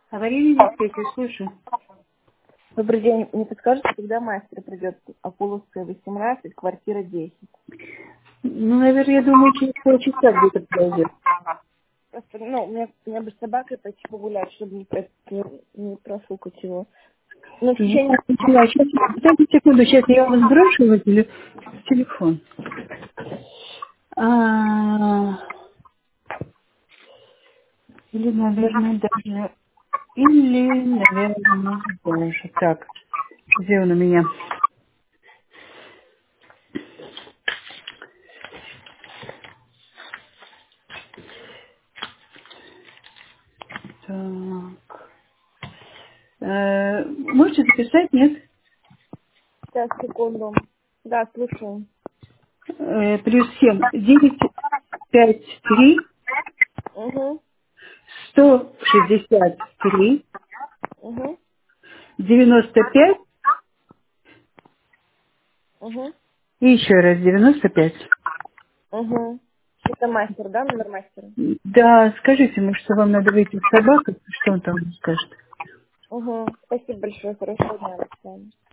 Аварийный диспетчер, слушаю. Добрый день. Не подскажете, когда мастер придет? Акуловская, 18, квартира 10. Ну, наверное, я думаю, через полчаса где-то подойдет. Просто, у меня бы с собакой пойти погулять, чтобы не профукать его. Ну, в Я течение... начала. Сейчас, подождите секунду, сейчас я вас сброшу его телефон. А, или, наверное, даже... даже... Так, где он у меня? Так. Можете записать, нет? Сейчас, секунду. Да, слушаю. +7 953 Угу, 163 угу, 95 угу, и еще раз 95. угу. Это мастер, да, номер мастера? Да, скажите ему, что вам надо выйти с собакой, что он там скажет. Угу. Спасибо большое. Хорошего дня, Александр.